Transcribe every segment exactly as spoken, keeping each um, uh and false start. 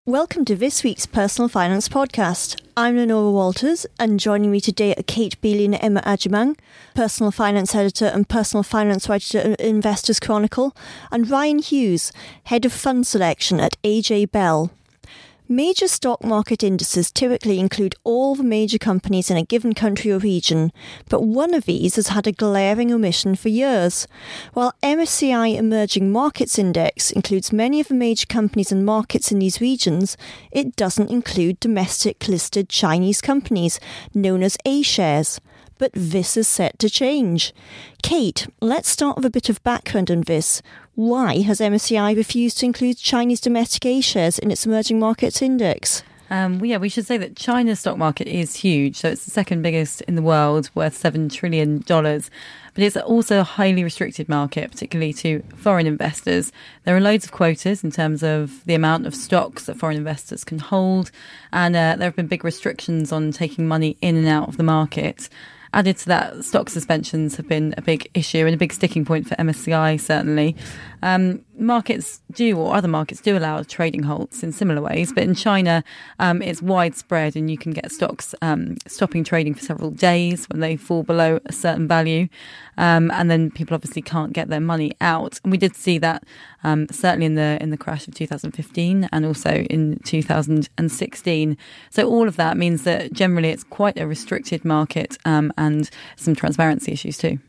Welcome to this week's Personal Finance Podcast. I'm Lenora Walters, and joining me today are Kate Bealey and Emma Agyemang, Personal Finance Editor and Personal Finance Writer at Investors Chronicle, and Ryan Hughes, Head of Fund Selection at A J Bell. Major stock market indices typically include all the major companies in a given country or region, but one of these has had a glaring omission for years. While M S C I Emerging Markets Index includes many of the major companies and markets in these regions, it doesn't include domestic listed Chinese companies, known as A-shares. But this is set to change. Kate, let's start with a bit of background on this. Why has M S C I refused to include Chinese domestic A-shares in its emerging markets index? Um, well, yeah, we should say that China's stock market is huge. So it's the second biggest in the world, worth seven trillion dollars. But it's also a highly restricted market, particularly to foreign investors. There are loads of quotas in terms of the amount of stocks that foreign investors can hold. And uh, there have been big restrictions on taking money in and out of the market. Added to that, stock suspensions have been a big issue and a big sticking point for M S C I, certainly. Um, markets do, or other markets do, allow trading halts in similar ways. But in China, um, it's widespread and you can get stocks um, stopping trading for several days when they fall below a certain value. Um, and then people obviously can't get their money out. And we did see that um, certainly in the in the crash of two thousand fifteen and also in two thousand sixteen. So all of that means that generally it's quite a restricted market um, and some transparency issues too.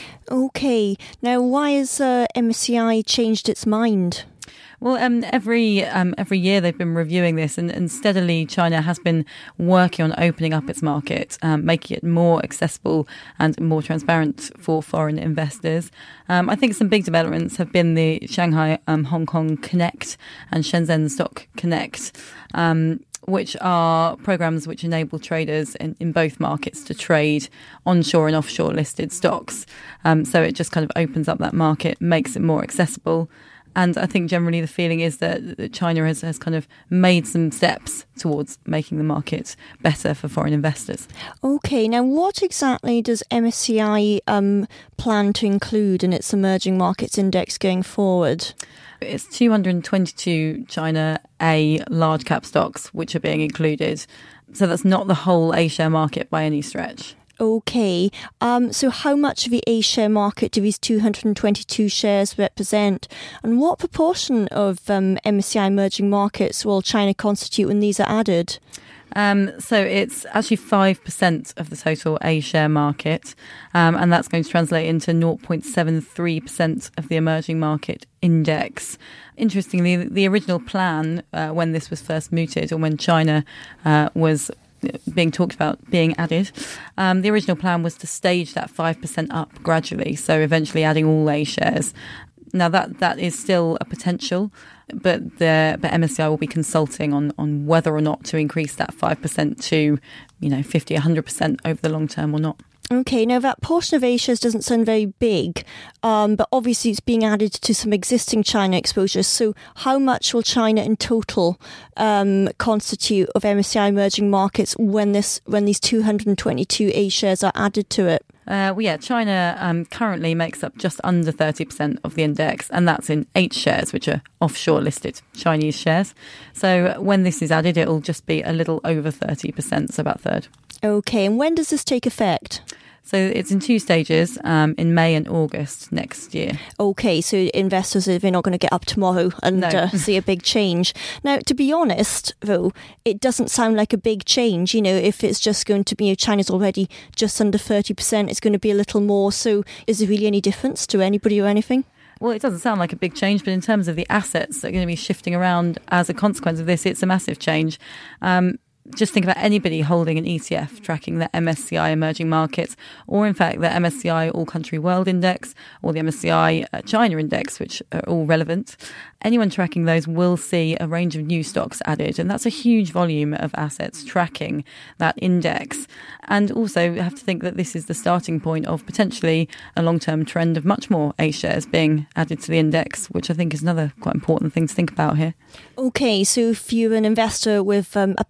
Okay, now why has uh, M S C I changed its mind? Well, um, every um, every year they've been reviewing this, and, and steadily China has been working on opening up its market, um, making it more accessible and more transparent for foreign investors. Um, I think some big developments have been the Shanghai um, Hong Kong Connect and Shenzhen Stock Connect, um, which are programs which enable traders in, in both markets to trade onshore and offshore listed stocks. Um, so it just kind of opens up that market, makes it more accessible. And I think generally the feeling is that, that China has, has kind of made some steps towards making the market better for foreign investors. Okay, now what exactly does M S C I um, plan to include in its emerging markets index going forward? It's two hundred twenty-two China A large cap stocks which are being included. So that's not the whole A-share market by any stretch. Okay, um, so how much of the A-share market do these two hundred twenty-two shares represent? And what proportion of um, M S C I emerging markets will China constitute when these are added? Um, so it's actually five percent of the total A-share market, um, and that's going to translate into zero point seven three percent of the emerging market index. Interestingly, the original plan uh, when this was first mooted, or when China uh, was being talked about being added, um, the original plan was to stage that five percent up gradually, so eventually adding all A shares. Now that that is still a potential, but the but M S C I will be consulting on on whether or not to increase that five percent to, you know, fifty, one hundred percent over the long term or not. Okay, now that portion of A-shares doesn't sound very big, um, but obviously it's being added to some existing China exposures. So how much will China in total um, constitute of M S C I emerging markets when this when these two hundred twenty-two A-shares are added to it? Uh, well, yeah, China um, currently makes up just under thirty percent of the index, and that's in H shares, which are offshore listed Chinese shares. So when this is added, it'll just be a little over thirty percent, so about a third. Okay, and when does this take effect? So it's in two stages, um, in May and August next year. Okay, so investors, they're not going to get up tomorrow and no. uh, see a big change. Now, to be honest, though, it doesn't sound like a big change. You know, if it's just going to be, you know, China's already just under thirty percent, it's going to be a little more. So is there really any difference to anybody or anything? Well, it doesn't sound like a big change, but in terms of the assets that are going to be shifting around as a consequence of this, it's a massive change. Um, Just think about anybody holding an E T F tracking the M S C I emerging markets, or in fact the M S C I All Country World Index, or the M S C I China Index, which are all relevant. Anyone tracking those will see a range of new stocks added, and that's a huge volume of assets tracking that index. And also you have to think that this is the starting point of potentially a long-term trend of much more A shares being added to the index, which I think is another quite important thing to think about here. Okay, so if you're an investor with um, a passive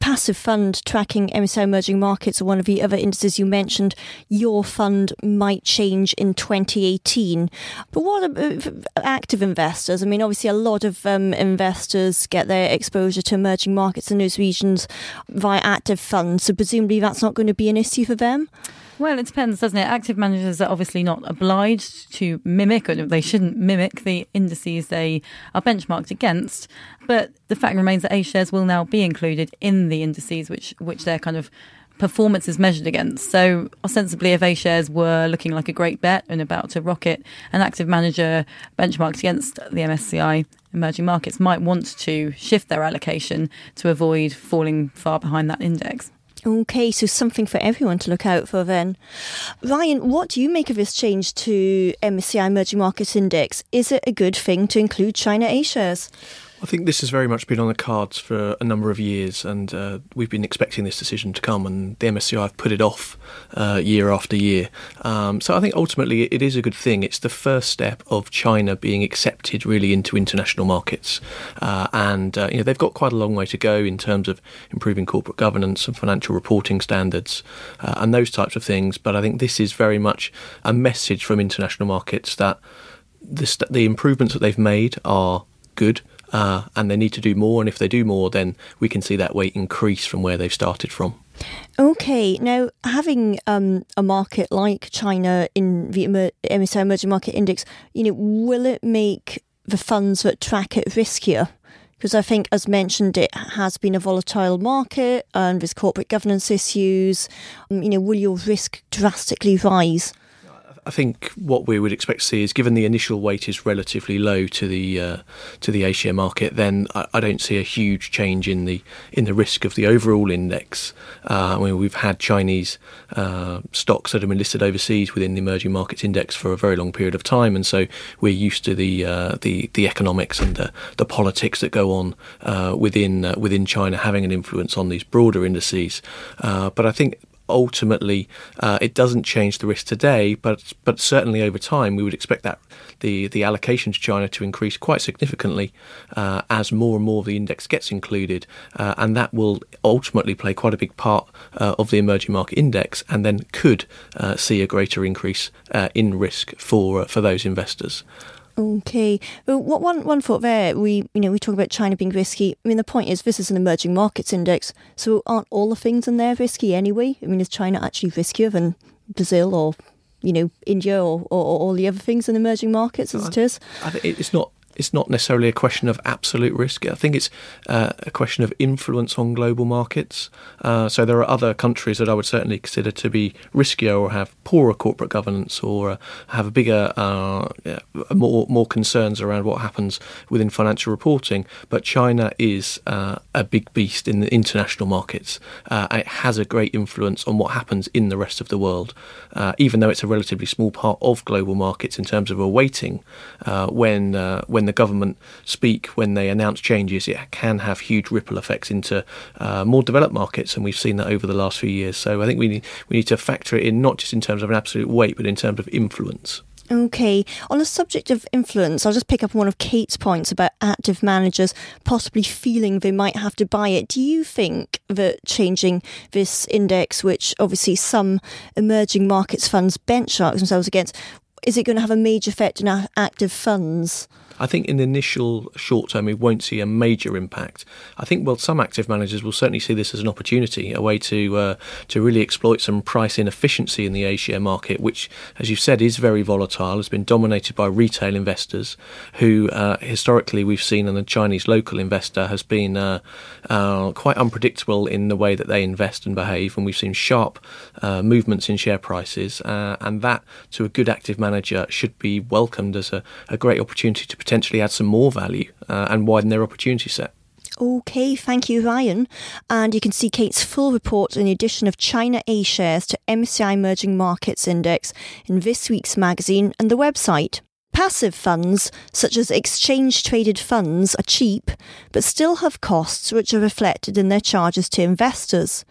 fund tracking M S C I Emerging Markets or one of the other indices you mentioned, your fund might change in twenty eighteen. But what about active investors? I mean, obviously a lot of um, investors get their exposure to emerging markets in those regions via active funds, so presumably that's not going to be an issue for them? Well, it depends, doesn't it? Active managers are obviously not obliged to mimic, or they shouldn't mimic the indices they are benchmarked against. But the fact remains that A-shares will now be included in the indices which, which their kind of performance is measured against. So ostensibly, if A-shares were looking like a great bet and about to rocket, an active manager benchmarked against the M S C I emerging markets might want to shift their allocation to avoid falling far behind that index. Okay, so something for everyone to look out for then. Ryan, what do you make of this change to M S C I Emerging Markets Index? Is it a good thing to include China A-shares? I think this has very much been on the cards for a number of years, and uh, we've been expecting this decision to come, and the M S C I have put it off uh, year after year. Um, so I think ultimately it is a good thing. It's the first step of China being accepted really into international markets, uh, and uh, you know they've got quite a long way to go in terms of improving corporate governance and financial reporting standards uh, and those types of things. But I think this is very much a message from international markets that the, st- the improvements that they've made are good. Uh, and they need to do more, and if they do more, then we can see that weight increase from where they've started from. Okay, now having um, a market like China in the M S C I Emerging Market Index, you know, will it make the funds that track it riskier? Because I think, as mentioned, it has been a volatile market, and there's corporate governance issues. Um, you know, will your risk drastically rise? I think what we would expect to see is, given the initial weight is relatively low to the uh, to the A-share market, then I, I don't see a huge change in the in the risk of the overall index. Uh, I mean, we've had Chinese uh, stocks that have been listed overseas within the emerging markets index for a very long period of time, and so we're used to the uh, the the economics and the, the politics that go on uh, within uh, within China having an influence on these broader indices. Uh, but I think ultimately uh, it doesn't change the risk today, but but certainly over time we would expect that the the allocation to China to increase quite significantly uh, as more and more of the index gets included, uh, and that will ultimately play quite a big part uh, of the emerging market index, and then could uh, see a greater increase uh, in risk for uh, for those investors. Okay. Well, what one one thought there, we you know we talk about China being risky. I mean, the point is this is an emerging markets index, so aren't all the things in there risky anyway? I mean, is China actually riskier than Brazil or you know India or, or, or all the other things in emerging markets as I, it is? I think it's not. It's not necessarily a question of absolute risk. I think it's uh, a question of influence on global markets. Uh, so there are other countries that I would certainly consider to be riskier or have poorer corporate governance or uh, have a bigger, uh, yeah, more more concerns around what happens within financial reporting. But China is uh, a big beast in the international markets. Uh, and it has a great influence on what happens in the rest of the world, uh, even though it's a relatively small part of global markets in terms of a weighting. Uh, when uh, when the government speak, when they announce changes, it can have huge ripple effects into uh, more developed markets, and we've seen that over the last few years. So I think we need, we need to factor it in, not just in terms of an absolute weight, but in terms of influence. Okay. On the subject of influence, I'll just pick up on one of Kate's points about active managers possibly feeling they might have to buy it. Do you think that changing this index, which obviously some emerging markets funds benchmark themselves against, is it going to have a major effect on active funds? I think in the initial short term, we won't see a major impact. I think, well, some active managers will certainly see this as an opportunity, a way to uh, to really exploit some price inefficiency in the A-share market, which, as you've said, is very volatile, has been dominated by retail investors who uh, historically we've seen, and the Chinese local investor has been uh, uh, quite unpredictable in the way that they invest and behave. And we've seen sharp uh, movements in share prices. Uh, and that, to a good active manager, should be welcomed as a, a great opportunity to potentially add some more value uh, and widen their opportunity set. Okay, thank you, Ryan. And you can see Kate's full report on the addition of China A-shares to M S C I Emerging Markets Index in this week's magazine and the website. Passive funds, such as exchange-traded funds, are cheap, but still have costs which are reflected in their charges to investors.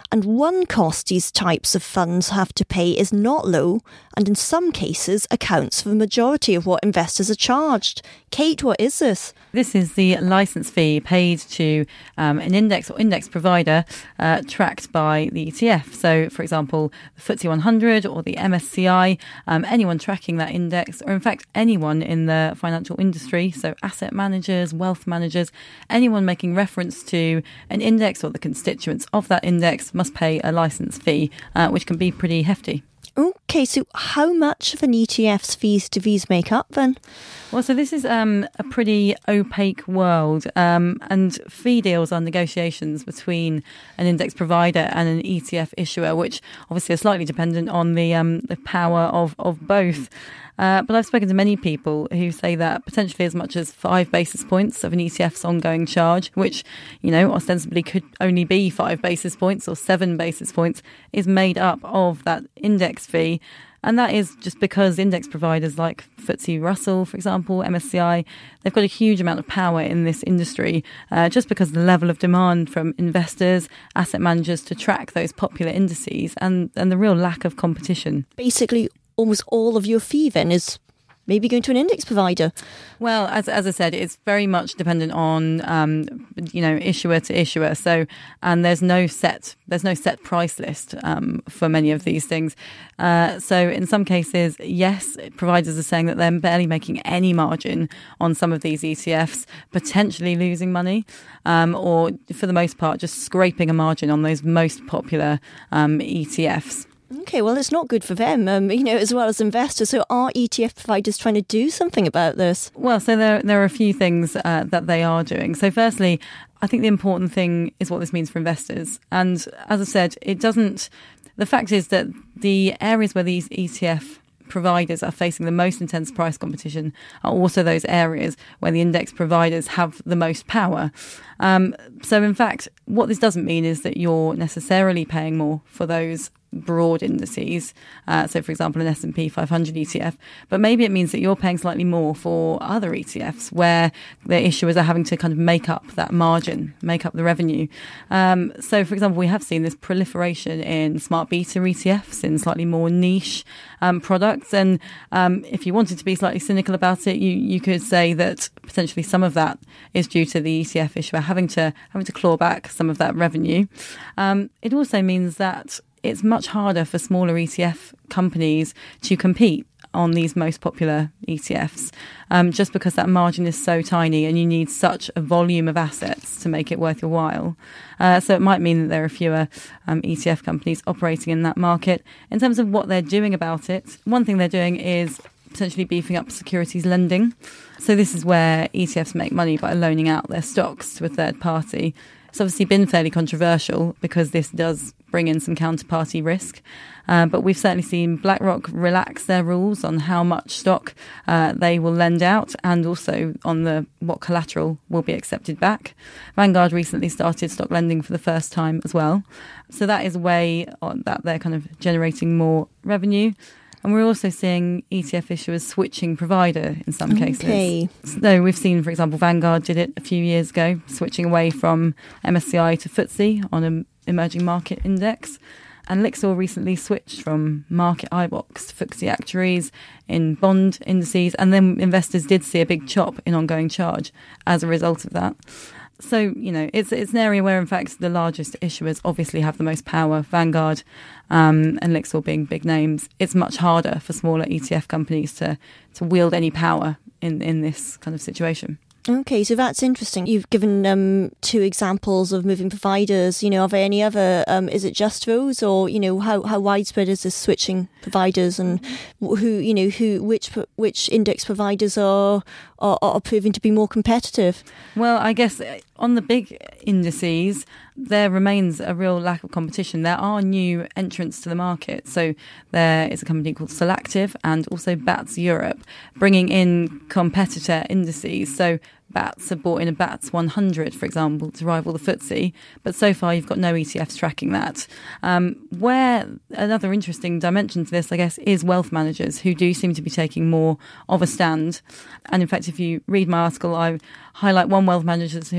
And one cost these types of funds have to pay is not low, and in some cases accounts for the majority of what investors are charged. Kate, what is this? This is the license fee paid to um, an index or index provider uh, tracked by the E T F. So, for example, the F T S E one hundred or the M S C I, um, anyone tracking that index, or in fact, anyone in the financial industry, so asset managers, wealth managers, anyone making reference to an index or the constituents of that index must pay a license fee, uh, which can be pretty hefty. Okay, so how much of an E T F's fees do these make up then? Well, so this is um, a pretty opaque world, um, and fee deals are negotiations between an index provider and an E T F issuer, which obviously are slightly dependent on the um, the power of, of both. Uh, but I've spoken to many people who say that potentially as much as five basis points of an E T F's ongoing charge, which, you know, ostensibly could only be five basis points or seven basis points, is made up of that index fee. And that is just because index providers like F T S E Russell, for example, M S C I, they've got a huge amount of power in this industry, uh, just because of the level of demand from investors, asset managers to track those popular indices, and, and the real lack of competition. Basically, almost all of your fee then is maybe going to an index provider. Well, as as I said, it's very much dependent on um, you know issuer to issuer. So, and there's no set there's no set price list um, for many of these things. Uh, so, in some cases, yes, providers are saying that they're barely making any margin on some of these E T Fs, potentially losing money, um, or for the most part, just scraping a margin on those most popular um, E T Fs. Okay, well, it's not good for them, um, you know, as well as investors. So are E T F providers trying to do something about this? Well, so there, there are a few things uh, that they are doing. So firstly, I think the important thing is what this means for investors. And as I said, it doesn't... The fact is that the areas where these E T F providers are facing the most intense price competition are also those areas where the index providers have the most power. Um, so in fact, what this doesn't mean is that you're necessarily paying more for those broad indices, uh, so for example an S and P five hundred E T F, but maybe it means that you're paying slightly more for other E T Fs where the issuers are having to kind of make up that margin, make up the revenue. Um, so for example, we have seen this proliferation in smart beta E T Fs, in slightly more niche um, products, and um, if you wanted to be slightly cynical about it, you, you could say that potentially some of that is due to the E T F issuer having to having to claw back some of that revenue. Um, it also means that it's much harder for smaller E T F companies to compete on these most popular E T Fs, um, just because that margin is so tiny and you need such a volume of assets to make it worth your while. Uh, so it might mean that there are fewer um, E T F companies operating in that market. In terms of what they're doing about it, one thing they're doing is potentially beefing up securities lending. So this is where E T Fs make money by loaning out their stocks to a third party. It's obviously been fairly controversial because this does bring in some counterparty risk. Uh, but we've certainly seen BlackRock relax their rules on how much stock uh, they will lend out, and also on the what collateral will be accepted back. Vanguard recently started stock lending for the first time as well. So that is a way on that they're kind of generating more revenue. And we're also seeing E T F issuers switching provider in some cases. Okay. So we've seen, for example, Vanguard did it a few years ago, switching away from M S C I to F T S E on an emerging market index. And Lixor recently switched from Market I BOX to F T S E Actuaries in bond indices. And then investors did see a big chop in ongoing charge as a result of that. So, you know, it's it's an area where, in fact, the largest issuers obviously have the most power, Vanguard um, and Lixor being big names. It's much harder for smaller E T F companies to, to wield any power in, in this kind of situation. Okay, so that's interesting. You've given um, two examples of moving providers. You know, are there any other, um, is it just those, or, you know, how, how widespread is this switching providers, and who, you know, who, which which index providers are, are, are proving to be more competitive? Well, I guess on the big indices, there remains a real lack of competition. There are new entrants to the market. So there is a company called Solactive and also BATS Europe bringing in competitor indices. So BATS have bought in a BATS one hundred, for example, to rival the F T S E. But so far, you've got no E T Fs tracking that. Um, where another interesting dimension to this, I guess, is wealth managers who do seem to be taking more of a stand. And in fact, if you read my article, I highlight one wealth manager who is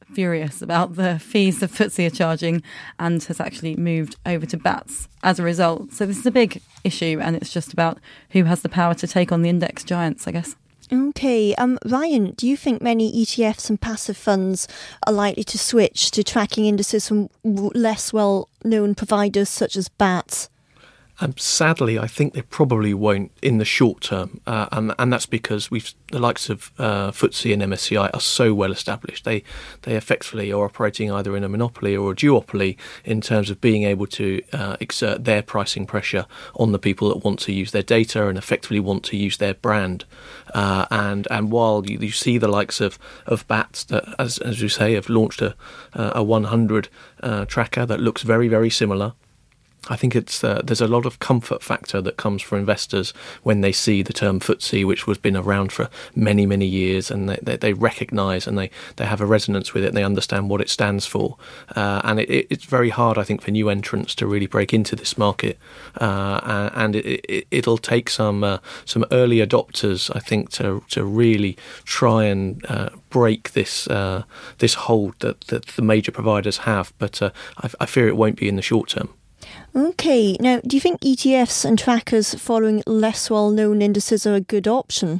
furious about the fees the F T S E are charging and has actually moved over to BATS as a result. So this is a big issue, and it's just about who has the power to take on the index giants, I guess. Okay, um, Ryan, do you think many E T Fs and passive funds are likely to switch to tracking indices from less well-known providers such as BATS? Um, sadly, I think they probably won't in the short term, uh, and and that's because we've the likes of uh, F T S E and M S C I are so well established. They they effectively are operating either in a monopoly or a duopoly in terms of being able to uh, exert their pricing pressure on the people that want to use their data and effectively want to use their brand. Uh, and and while you, you see the likes of of BATS that, as as you say, have launched a a one hundred uh, tracker that looks very very similar. I think it's uh, there's a lot of comfort factor that comes for investors when they see the term F T S E, which has been around for many, many years, and they, they, they recognise and they, they have a resonance with it and they understand what it stands for. Uh, and it, it's very hard, I think, for new entrants to really break into this market. Uh, and it, it, it'll take some uh, some early adopters, I think, to to really try and uh, break this uh, this hold that, that the major providers have. But uh, I, I fear it won't be in the short term. Okay, now do you think E T Fs and trackers following less well-known indices are a good option?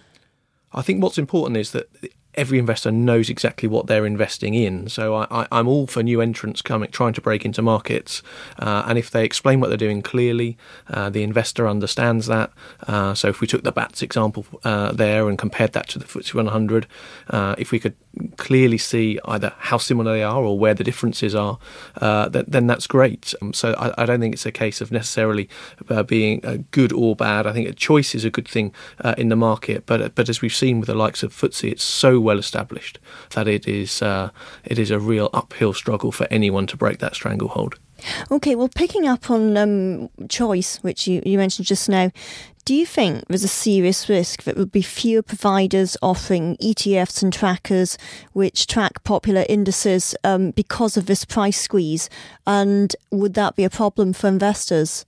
I think what's important is that every investor knows exactly what they're investing in. So I, I, I'm all for new entrants coming, trying to break into markets. Uh, and if they explain what they're doing clearly, uh, the investor understands that. Uh, so if we took the BATS example uh, there and compared that to the F T S E one hundred, uh, if we could clearly see either how similar they are or where the differences are, uh, th- then that's great. Um, so I, I don't think it's a case of necessarily uh, being uh, good or bad. I think a choice is a good thing uh, in the market. But but as we've seen with the likes of F T S E, it's so well established that it is uh, it is a real uphill struggle for anyone to break that stranglehold. Okay, well, picking up on um, choice, which you, you mentioned just now, do you think there's a serious risk that there would be fewer providers offering E T Fs and trackers which track popular indices um, because of this price squeeze? And would that be a problem for investors?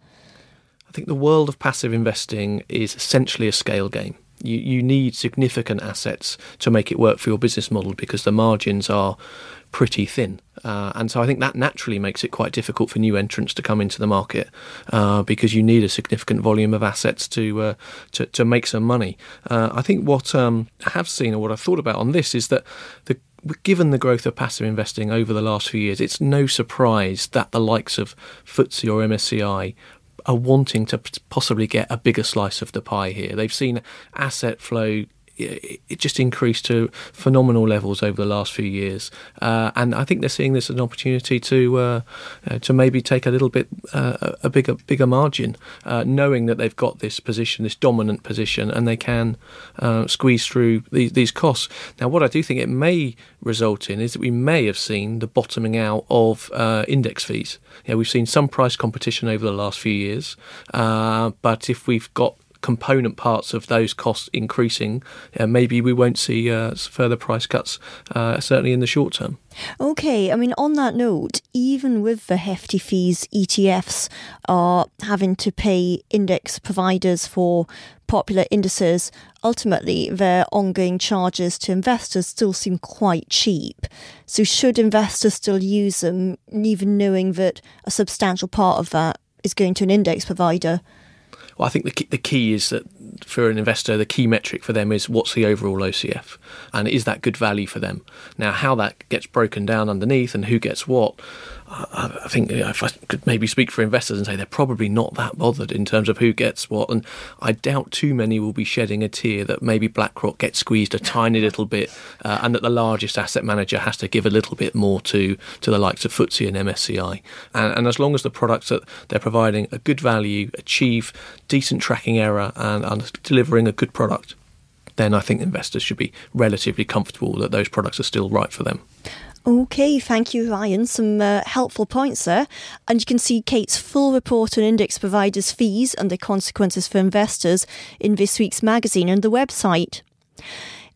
I think the world of passive investing is essentially a scale game. You, you need significant assets to make it work for your business model because the margins are pretty thin. Uh, and so I think that naturally makes it quite difficult for new entrants to come into the market uh, because you need a significant volume of assets to uh, to, to make some money. Uh, I think what um, I have seen or what I've thought about on this is that the given the growth of passive investing over the last few years, it's no surprise that the likes of F T S E or M S C I are wanting to possibly get a bigger slice of the pie here. They've seen asset flow, it just increased to phenomenal levels over the last few years, uh, and I think they're seeing this as an opportunity to uh, uh, to maybe take a little bit uh, a bigger bigger margin, uh, knowing that they've got this position, this dominant position, and they can uh, squeeze through these, these costs. Now, what I do think it may result in is that we may have seen the bottoming out of uh, index fees. You know, we've seen some price competition over the last few years, uh, but if we've got component parts of those costs increasing, uh, maybe we won't see uh, further price cuts, uh, certainly in the short term. Okay, I mean, on that note, even with the hefty fees, E T Fs are having to pay index providers for popular indices. Ultimately, their ongoing charges to investors still seem quite cheap. So should investors still use them, even knowing that a substantial part of that is going to an index provider? Well, I think the key, the key is that for an investor, the key metric for them is what's the overall O C F, and is that good value for them? Now, how that gets broken down underneath and who gets what, I, I think, you know, if I could maybe speak for investors and say they're probably not that bothered in terms of who gets what, and I doubt too many will be shedding a tear that maybe BlackRock gets squeezed a tiny little bit, uh, and that the largest asset manager has to give a little bit more to to the likes of F T S E and M S C I. And, and as long as the products that they're providing a good value, achieve decent tracking error, and, and delivering a good product, then I think investors should be relatively comfortable that those products are still right for them. Okay, thank you, Ryan. Some uh, helpful points there. And you can see Kate's full report on index providers' fees and their consequences for investors in this week's magazine and the website.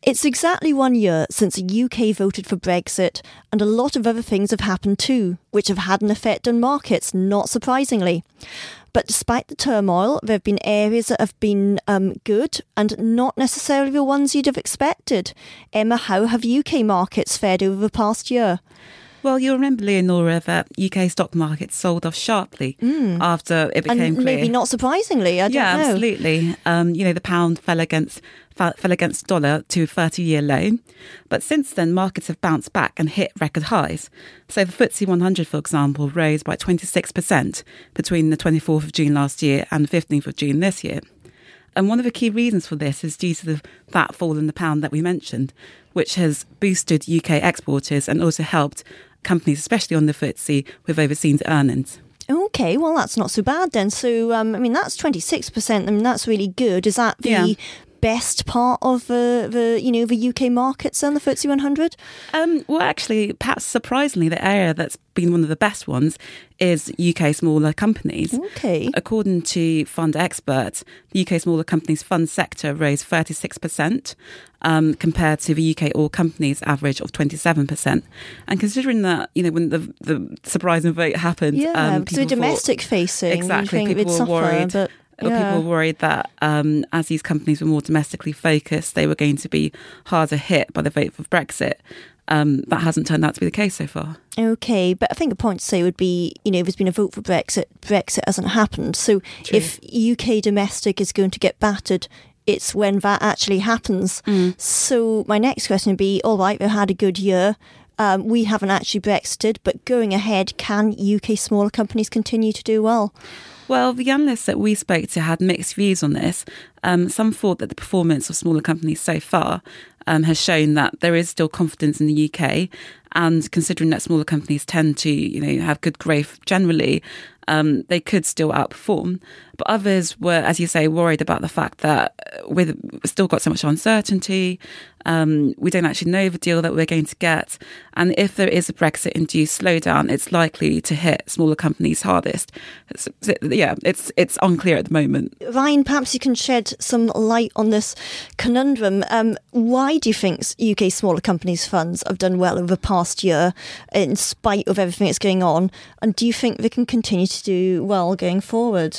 It's exactly one year since the U K voted for Brexit, and a lot of other things have happened too, which have had an effect on markets, not surprisingly. But despite the turmoil, there have been areas that have been um, good and not necessarily the ones you'd have expected. Emma, how have U K markets fared over the past year? Well, you'll remember, Leonora, that U K stock markets sold off sharply mm. after it became and clear. Maybe not surprisingly, I don't yeah, know. Yeah, absolutely. Um, you know, the pound fell against fell against dollar to a thirty-year low. But since then, markets have bounced back and hit record highs. So the F T S E one hundred, for example, rose by twenty-six percent between the twenty-fourth of June last year and the fifteenth of June this year. And one of the key reasons for this is due to the, that fall in the pound that we mentioned, which has boosted U K exporters and also helped companies, especially on the F T S E, with overseas earnings. Okay, well, that's not so bad then. So, um, I mean, that's twenty-six percent. I mean, that's really good. Is that the yeah. best part of uh, the, you know, the U K markets and the F T S E one hundred? Um, well, actually, perhaps surprisingly, the area that's been one of the best ones is U K smaller companies. Okay. According to fund experts, the U K smaller companies fund sector rose thirty-six percent um, compared to the U K all companies average of twenty-seven percent. And considering that, you know, when the the surprising vote happened, yeah, um, so domestic thought, facing, exactly, people were suffer, worried. But Or yeah. people were worried that um, as these companies were more domestically focused, they were going to be harder hit by the vote for Brexit. Um, that hasn't turned out to be the case so far. Okay, but I think a point to say would be, you know, there's been a vote for Brexit, Brexit hasn't happened. So True. If U K domestic is going to get battered, it's when that actually happens. Mm. So my next question would be, all right, we've had a good year. Um, we haven't actually Brexited, but going ahead, can U K smaller companies continue to do well? Well, the analysts that we spoke to had mixed views on this. Um, some thought that the performance of smaller companies so far um, has shown that there is still confidence in the U K, and considering that smaller companies tend to, you know, have good growth generally, um, they could still outperform. But others were, as you say, worried about the fact that we've still got so much uncertainty. Um, we don't actually know the deal that we're going to get. And if there is a Brexit-induced slowdown, it's likely to hit smaller companies hardest. So, yeah, it's it's unclear at the moment. Ryan, perhaps you can shed some light on this conundrum. Um, why do you think U K smaller companies' funds have done well over the past year, in spite of everything that's going on? And do you think they can continue to do well going forward?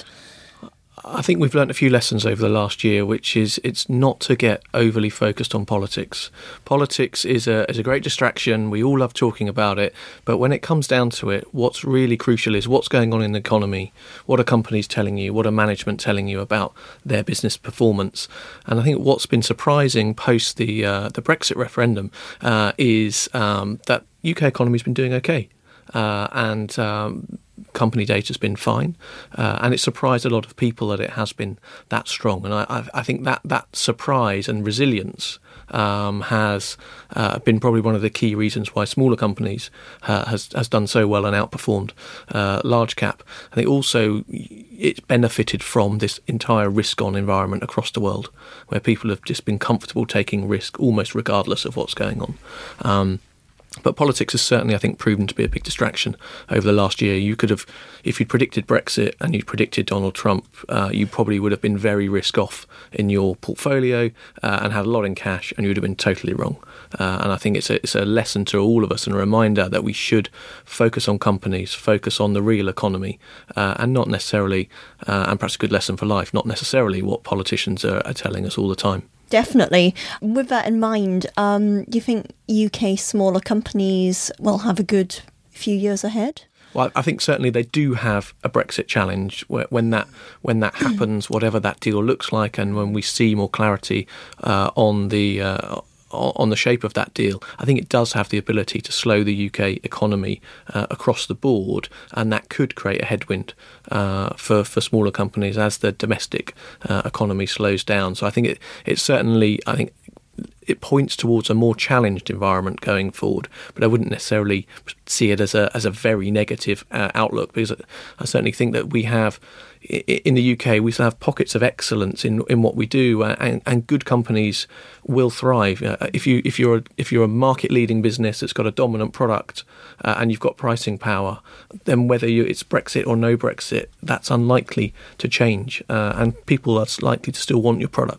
I think we've learnt a few lessons over the last year, which is it's not to get overly focused on politics. Politics is a is a great distraction. We all love talking about it. But when it comes down to it, what's really crucial is what's going on in the economy. What are companies telling you? What are management telling you about their business performance? And I think what's been surprising post the, uh, the Brexit referendum uh, is um, that U K economy's been doing okay. Uh, and um, company data's been fine, uh, and it surprised a lot of people that it has been that strong. And I, I think that that surprise and resilience um, has uh, been probably one of the key reasons why smaller companies uh, has has done so well and outperformed uh, large cap. I think also it's benefited from this entire risk-on environment across the world, where people have just been comfortable taking risk almost regardless of what's going on. Um, But politics has certainly, I think, proven to be a big distraction over the last year. You could have, if you'd predicted Brexit and you'd predicted Donald Trump, uh, you probably would have been very risk-off in your portfolio uh, and had a lot in cash, and you would have been totally wrong. Uh, and I think it's a, it's a lesson to all of us and a reminder that we should focus on companies, focus on the real economy, uh, and not necessarily, uh, and perhaps a good lesson for life, not necessarily what politicians are, are telling us all the time. Definitely. With that in mind, um, do you think U K smaller companies will have a good few years ahead? Well, I think certainly they do have a Brexit challenge where, when that when that happens, whatever that deal looks like, and when we see more clarity uh, on the uh, on the shape of that deal, I think it does have the ability to slow the U K economy uh, across the board, and that could create a headwind uh, for, for smaller companies as the domestic uh, economy slows down. So I think it, it certainly, I think it points towards a more challenged environment going forward, but I wouldn't necessarily see it as a as a very negative uh, outlook, because I certainly think that we have, in the U K, we still have pockets of excellence in in what we do, and, and good companies will thrive. Uh, if you if you're a, if you're a market leading business that's got a dominant product uh, and you've got pricing power, then whether you, it's Brexit or no Brexit, that's unlikely to change, uh, and people are likely to still want your product.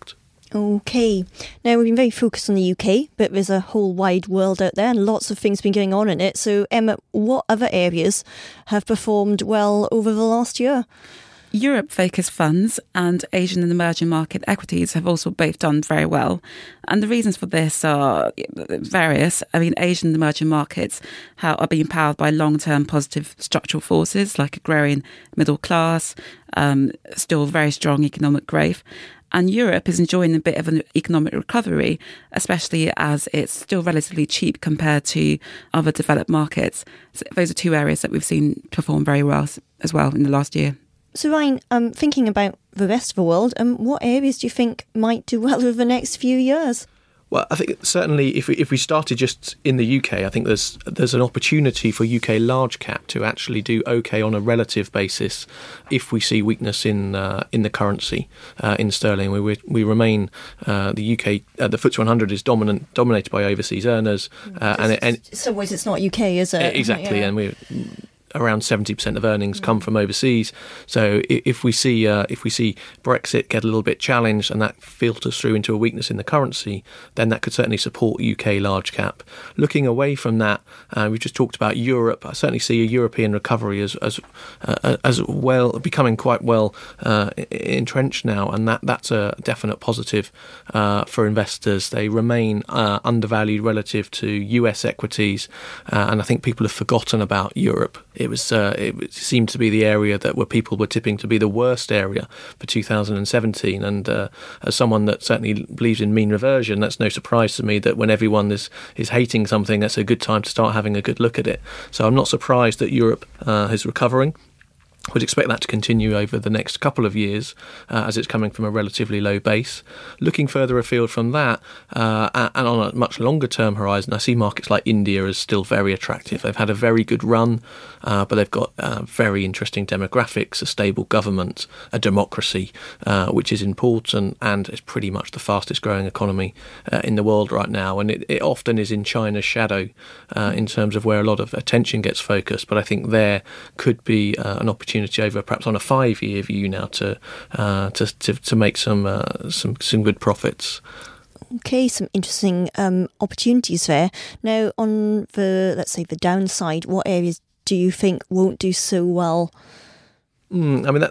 Okay. Now, we've been very focused on the U K, but there's a whole wide world out there and lots of things been going on in it. So, Emma, what other areas have performed well over the last year? Europe-focused funds and Asian and emerging market equities have also both done very well. And the reasons for this are various. I mean, Asian and emerging markets are being powered by long-term positive structural forces like a growing middle class, um, still very strong economic growth. And Europe is enjoying a bit of an economic recovery, especially as it's still relatively cheap compared to other developed markets. So those are two areas that we've seen perform very well as well in the last year. So, Ryan, um, thinking about the rest of the world, um, what areas do you think might do well over the next few years? Well, I think certainly if we, if we started just in the U K, I think there's there's an opportunity for U K large cap to actually do okay on a relative basis if we see weakness in uh, in the currency uh, in sterling. We we, we remain uh, the U K uh, the F T S E one hundred is dominant dominated by overseas earners, uh, and, it, and in some ways it's not U K, is it? Exactly, yeah. and we. Around seventy percent of earnings come from overseas. So if we see uh, if we see Brexit get a little bit challenged and that filters through into a weakness in the currency, then that could certainly support U K large cap. Looking away from that, uh, we just talked about Europe. I certainly see a European recovery as as uh, as well, becoming quite well uh, entrenched now, and that that's a definite positive uh, for investors. They remain uh, undervalued relative to U S equities, uh, and I think people have forgotten about Europe. It was. Uh, it seemed to be the area that where people were tipping to be the worst area for two thousand seventeen. And uh, as someone that certainly believes in mean reversion, that's no surprise to me that when everyone is is hating something, that's a good time to start having a good look at it. So I'm not surprised that Europe uh, is recovering. Would expect that to continue over the next couple of years uh, as it's coming from a relatively low base. Looking further afield from that uh, and on a much longer term horizon, I see markets like India as still very attractive. They've had a very good run, uh, but they've got uh, very interesting demographics, a stable government, a democracy, uh, which is important, and it's pretty much the fastest growing economy uh, in the world right now. And it, it often is in China's shadow uh, in terms of where a lot of attention gets focused. But I think there could be uh, an opportunity over perhaps on a five-year view now to uh, to, to to make some uh, some some good profits. Okay, some interesting um, opportunities there. Now, on the let's say the downside, what areas do you think won't do so well? Mm, I mean, that,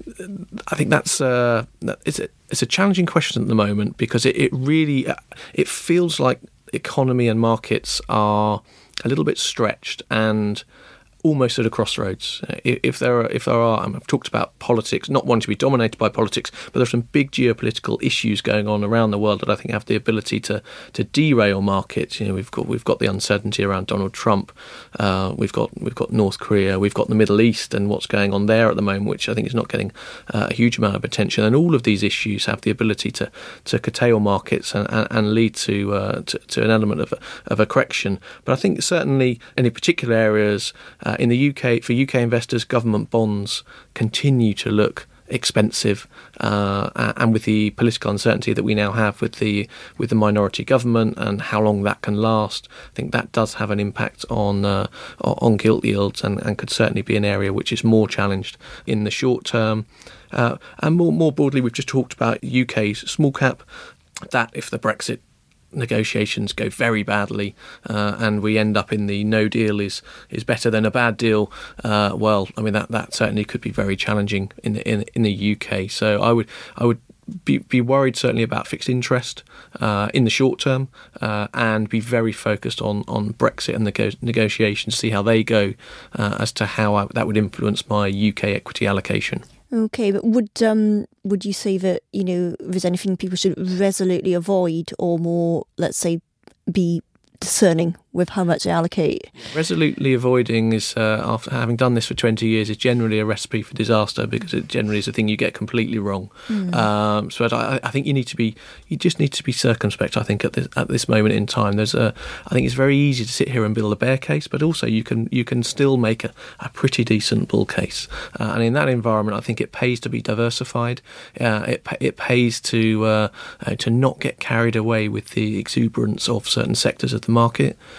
I think that's uh, it's a, it's a challenging question at the moment because it, it really it feels like economy and markets are a little bit stretched and almost at a crossroads. If there are, if there are, I've talked about politics, not wanting to be dominated by politics, but there's some big geopolitical issues going on around the world that I think have the ability to to derail markets. You know, we've got we've got the uncertainty around Donald Trump, uh, we've got we've got North Korea, we've got the Middle East and what's going on there at the moment, which I think is not getting uh, a huge amount of attention. And all of these issues have the ability to to curtail markets and, and, and lead to, uh, to to an element of a, of a correction. But I think certainly in particular areas. Uh, In the U K, for U K investors, government bonds continue to look expensive, uh, and with the political uncertainty that we now have with the with the minority government and how long that can last, I think that does have an impact on uh, on gilt yields and, and could certainly be an area which is more challenged in the short term. Uh, and more more broadly, we've just talked about U K's small cap. That if the Brexit negotiations go very badly uh, and we end up in the no deal is is better than a bad deal, uh, well, I mean that, that certainly could be very challenging in the, in, in the U K. So I would I would be, be worried certainly about fixed interest uh, in the short term uh, and be very focused on, on Brexit and the nego- negotiations, see how they go uh, as to how I, that would influence my U K equity allocation. Okay, but would um would you say that, you know, there's anything people should resolutely avoid or more, let's say, be discerning with how much they allocate? Resolutely avoiding is, uh, after having done this for twenty years, is generally a recipe for disaster because it generally is a thing you get completely wrong. Mm. Um, so I, I think you need to be, you just need to be circumspect. I think at this at this moment in time, there's a, I think it's very easy to sit here and build a bear case, but also you can you can still make a, a pretty decent bull case. Uh, and in that environment, I think it pays to be diversified. Uh, it it pays to uh, uh, to not get carried away with the exuberance of certain sectors of the market.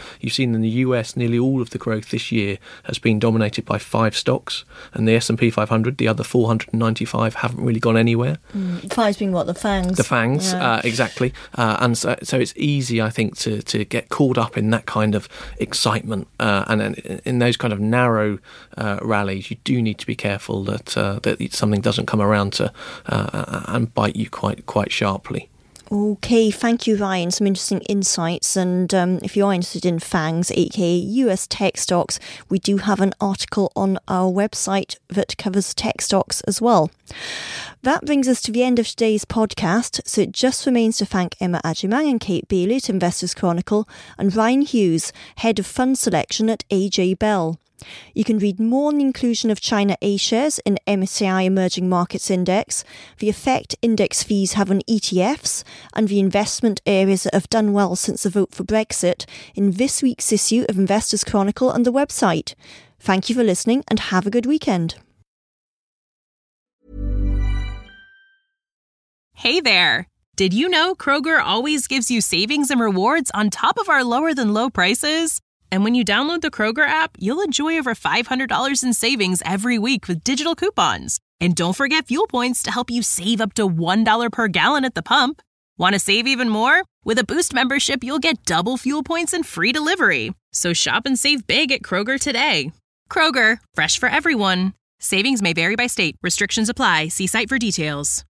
you've seen in the U S nearly all of the growth this year has been dominated by five stocks, and the S and P five hundred, the other four hundred ninety-five, haven't really gone anywhere. Mm. Five's been what, the FANGs? The FANGs, yeah. uh, exactly. Uh, and so, so it's easy, I think, to, to get caught up in that kind of excitement. Uh, and in, in those kind of narrow uh, rallies, you do need to be careful that uh, that something doesn't come around to uh, and bite you quite quite sharply. Okay, thank you, Ryan. Some interesting insights. And um, if you are interested in FANGs, aka U S tech stocks, we do have an article on our website that covers tech stocks as well. That brings us to the end of today's podcast, so it just remains to thank Emma Agyemang and Kate Bailey at Investors Chronicle and Ryan Hughes, Head of Fund Selection at A J Bell. You can read more on the inclusion of China A-shares in M S C I Emerging Markets Index, the effect index fees have on E T Fs, and the investment areas that have done well since the vote for Brexit in this week's issue of Investors Chronicle and the website. Thank you for listening and have a good weekend. Hey there! Did you know Kroger always gives you savings and rewards on top of our lower than low prices? And when you download the Kroger app, you'll enjoy over five hundred dollars in savings every week with digital coupons. And don't forget fuel points to help you save up to one dollar per gallon at the pump. Want to save even more? With a Boost membership, you'll get double fuel points and free delivery. So shop and save big at Kroger today. Kroger, fresh for everyone. Savings may vary by state. Restrictions apply. See site for details.